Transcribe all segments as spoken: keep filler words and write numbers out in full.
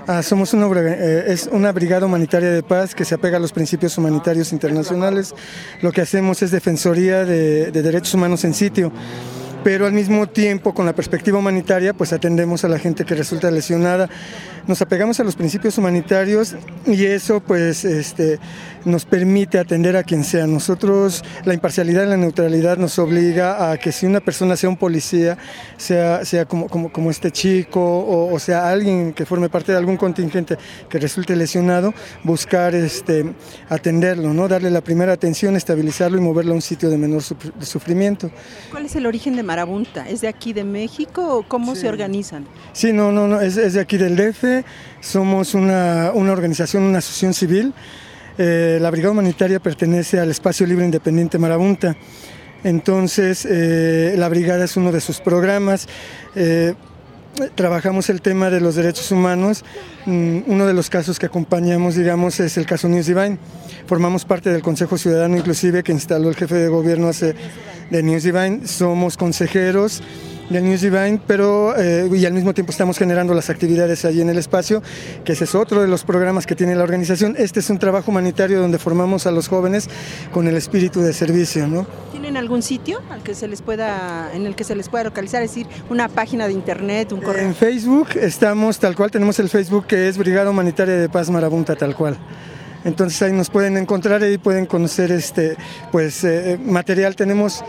Ah, somos una, eh, es una brigada humanitaria de paz que se apega a los principios humanitarios internacionales. Lo que hacemos es defensoría de, de derechos humanos en sitio, pero al mismo tiempo, con la perspectiva humanitaria, pues atendemos a la gente que resulta lesionada. Nos apegamos a los principios humanitarios y eso pues este, nos permite atender a quien sea. Nosotros, la imparcialidad y la neutralidad nos obliga a que si una persona sea un policía, sea, sea como, como, como este chico o, o sea alguien que forme parte de algún contingente que resulte lesionado, buscar este, atenderlo, ¿no? Darle la primera atención, estabilizarlo y moverlo a un sitio de menor sufrimiento. ¿Cuál es el origen de Marabunta? ¿Es de aquí de México o cómo sí. se organizan? Sí, no, no, no, es, es de aquí del D F. Somos una, una organización, una asociación civil. Eh, la Brigada Humanitaria pertenece al Espacio Libre Independiente Marabunta. Entonces, eh, la brigada es uno de sus programas. Eh, Trabajamos el tema de los derechos humanos. Uno de los casos que acompañamos, digamos, es el caso News Divine. Formamos parte del Consejo Ciudadano, inclusive, que instaló el jefe de gobierno hace de News Divine. Somos consejeros del News Divine, pero eh, y al mismo tiempo estamos generando las actividades allí en el espacio, que ese es otro de los programas que tiene la organización. Este es un trabajo humanitario donde formamos a los jóvenes con el espíritu de servicio, ¿no? ¿Tienen algún sitio al que se les pueda, en el que se les pueda localizar? Es decir, una página de internet, un correo. En Facebook estamos tal cual, tenemos el Facebook que es Brigada Humanitaria de Paz Marabunta, tal cual. Entonces ahí nos pueden encontrar y pueden conocer este, pues, eh, material. Tenemos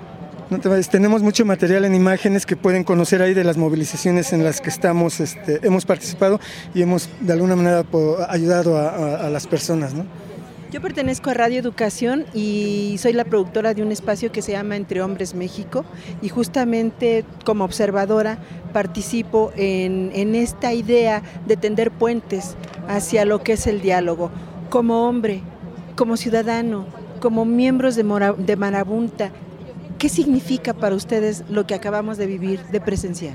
No te vayas. Tenemos mucho material en imágenes que pueden conocer ahí de las movilizaciones en las que estamos, este, hemos participado y hemos de alguna manera ayudado a, a, a las personas, ¿no? Yo pertenezco a Radio Educación y soy la productora de un espacio que se llama Entre Hombres México, y justamente como observadora participo en, en esta idea de tender puentes hacia lo que es el diálogo. Como hombre, como ciudadano, como miembros de, Mora, de Marabunta, ¿qué significa para ustedes lo que acabamos de vivir, de presenciar?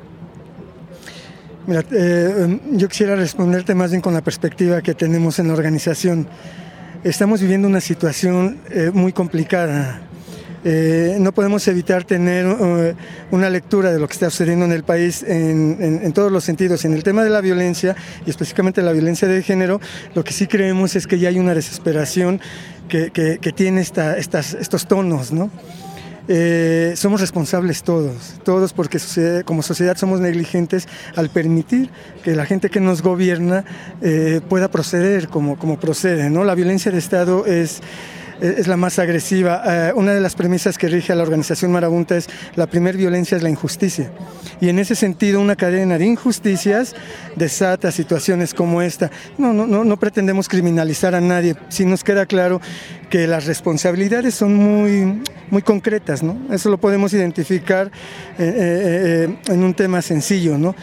Mira, eh, yo quisiera responderte más bien con la perspectiva que tenemos en la organización. Estamos viviendo una situación eh, muy complicada. Eh, no podemos evitar tener uh, una lectura de lo que está sucediendo en el país en, en, en todos los sentidos. En el tema de la violencia, y específicamente la violencia de género, lo que sí creemos es que ya hay una desesperación que, que, que tiene esta, estas, estos tonos, ¿no? Eh, somos responsables todos, todos porque como sociedad somos negligentes al permitir que la gente que nos gobierna eh, pueda proceder como, como procede, ¿no? La violencia de Estado es, es la más agresiva. Eh, una de las premisas que rige a la organización Marabunta es la primer violencia es la injusticia, y en ese sentido una cadena de injusticias desata situaciones como esta. No, no, no, no pretendemos criminalizar a nadie, sí nos queda claro que las responsabilidades son muy, muy concretas, ¿no? Eso lo podemos identificar eh, eh, en un tema sencillo, ¿no?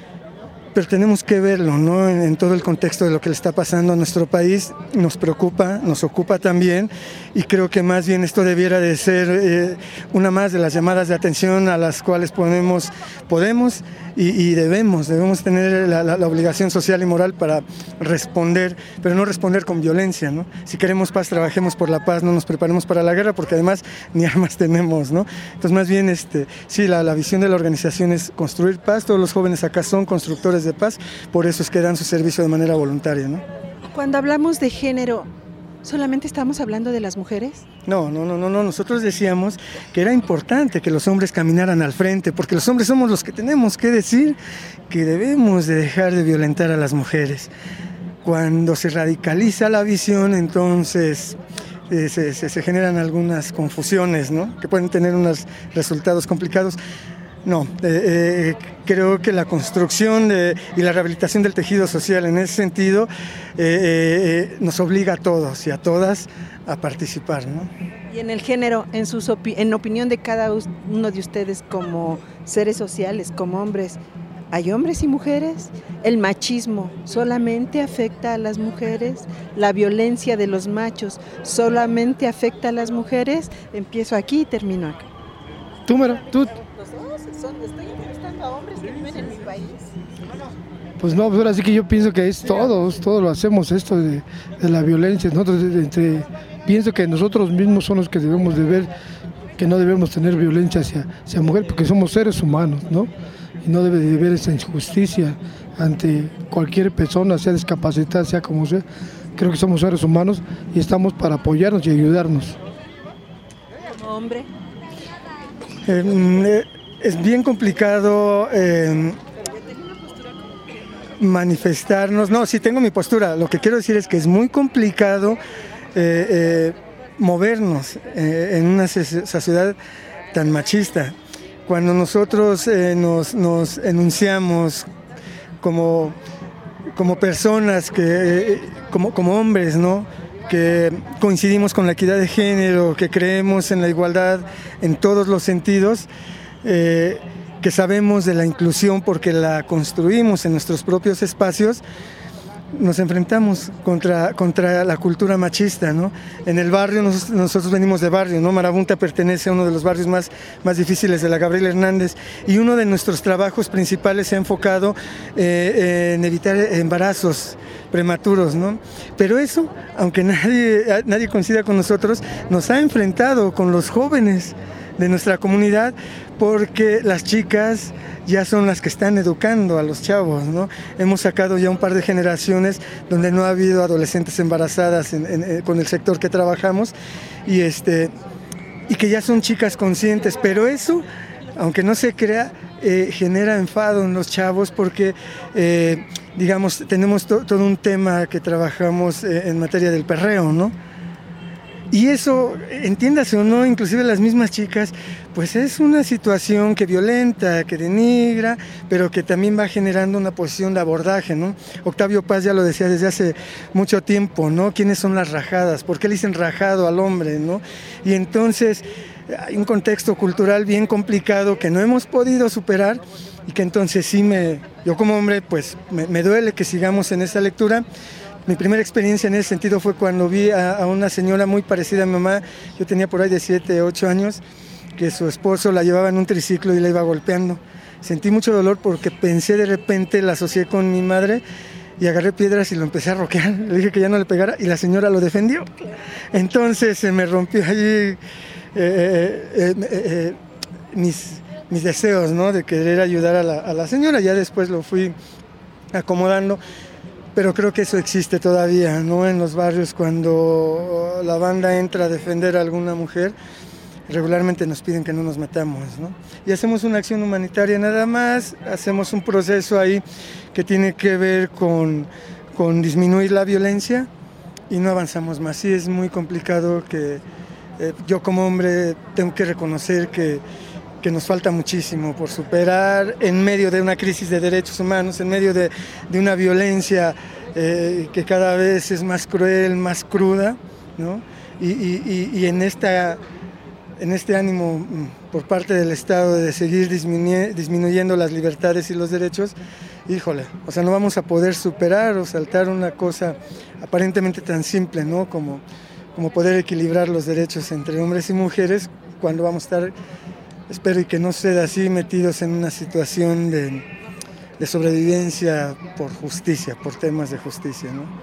Pero tenemos que verlo, ¿no? En, en todo el contexto de lo que le está pasando a nuestro país. Nos preocupa, nos ocupa también, y creo que más bien esto debiera de ser eh, una más de las llamadas de atención a las cuales ponemos, podemos y, y debemos, debemos tener la, la, la obligación social y moral para responder, pero no responder con violencia, ¿no? Si queremos paz, trabajemos por la paz, no nos preparemos para la guerra, porque además ni armas tenemos, ¿no? Entonces más bien, este, sí, la, la visión de la organización es construir paz. Todos los jóvenes acá son constructores de paz, por eso es que dan su servicio de manera voluntaria, ¿no? Cuando hablamos de género, ¿solamente estamos hablando de las mujeres? No, no, no, no, no. Nosotros decíamos que era importante que los hombres caminaran al frente, porque los hombres somos los que tenemos que decir que debemos de dejar de violentar a las mujeres. Cuando se radicaliza la visión, entonces eh, se, se, se generan algunas confusiones, ¿no? Que pueden tener unos resultados complicados. No, eh, eh, creo que la construcción de, y la rehabilitación del tejido social en ese sentido eh, eh, nos obliga a todos y a todas a participar, ¿no? Y en el género, en, sus opi- en opinión de cada uno de ustedes como seres sociales, como hombres, ¿hay hombres y mujeres? ¿El machismo solamente afecta a las mujeres? ¿La violencia de los machos solamente afecta a las mujeres? Empiezo aquí y termino acá. Tú, Mara, tú... Son, estoy entrevistando a hombres que viven en mi país. Pues no, pues ahora sí que yo pienso que es todos, todos lo hacemos esto de, de la violencia. Nosotros entre, pienso que nosotros mismos son los que debemos de ver que no debemos tener violencia hacia, hacia mujer, porque somos seres humanos, ¿no? y no debe de haber esa injusticia ante cualquier persona, sea discapacitada, sea como sea. Creo que somos seres humanos y estamos para apoyarnos y ayudarnos. Como hombre. Eh, es bien complicado eh, manifestarnos. No, sí tengo mi postura. Lo que quiero decir es que es muy complicado eh, eh, movernos eh, en una sociedad tan machista. Cuando nosotros eh, nos, nos enunciamos como, como personas, que, eh, como, como hombres, ¿no?, que coincidimos con la equidad de género, que creemos en la igualdad en todos los sentidos, eh, que sabemos de la inclusión porque la construimos en nuestros propios espacios, nos enfrentamos contra, contra la cultura machista, ¿no? En el barrio, nos, nosotros venimos de barrio, ¿no? Marabunta pertenece a uno de los barrios más, más difíciles de la Gabriel Hernández, y uno de nuestros trabajos principales se ha enfocado eh, en evitar embarazos prematuros, ¿no? Pero eso, aunque nadie, nadie coincida con nosotros, nos ha enfrentado con los jóvenes de nuestra comunidad, porque las chicas ya son las que están educando a los chavos, ¿no? Hemos sacado ya un par de generaciones donde no ha habido adolescentes embarazadas en, en, en, con el sector que trabajamos, y, este, y que ya son chicas conscientes, pero eso, aunque no se crea, eh, genera enfado en los chavos porque, eh, digamos, tenemos to, todo un tema que trabajamos eh, en materia del perreo, ¿no? Y eso, entiéndase o no, inclusive las mismas chicas, pues es una situación que violenta, que denigra, pero que también va generando una posición de abordaje, ¿no? Octavio Paz ya lo decía desde hace mucho tiempo, ¿no? ¿Quiénes son las rajadas? ¿Por qué le dicen rajado al hombre, no? Y entonces hay un contexto cultural bien complicado que no hemos podido superar, y que entonces sí me, yo como hombre, pues me, me duele que sigamos en esa lectura. Mi primera experiencia en ese sentido fue cuando vi a, a una señora muy parecida a mi mamá. Yo tenía por ahí de siete, ocho años, que su esposo la llevaba en un triciclo y la iba golpeando. Sentí mucho dolor porque pensé, de repente la asocié con mi madre y agarré piedras y lo empecé a roquear. Le dije que ya no le pegara y la señora lo defendió. Entonces se me rompió allí eh, eh, eh, eh, mis, mis deseos, ¿no?, de querer ayudar a la, a la señora. Ya después lo fui acomodando. Pero creo que eso existe todavía, ¿no? En los barrios, cuando la banda entra a defender a alguna mujer, regularmente nos piden que no nos metamos, ¿no? Y hacemos una acción humanitaria nada más, hacemos un proceso ahí que tiene que ver con, con disminuir la violencia, y no avanzamos más. Sí, es muy complicado, que eh, yo como hombre tengo que reconocer que que nos falta muchísimo por superar en medio de una crisis de derechos humanos, en medio de, de una violencia eh, que cada vez es más cruel, más cruda, ¿no? Y, y, y en, esta, en este ánimo por parte del Estado de seguir disminu- disminuyendo las libertades y los derechos, híjole, o sea, no vamos a poder superar o saltar una cosa aparentemente tan simple, ¿no?, como, como poder equilibrar los derechos entre hombres y mujeres, cuando vamos a estar, espero y que no sea así, metidos en una situación de, de sobrevivencia por justicia, por temas de justicia, ¿no?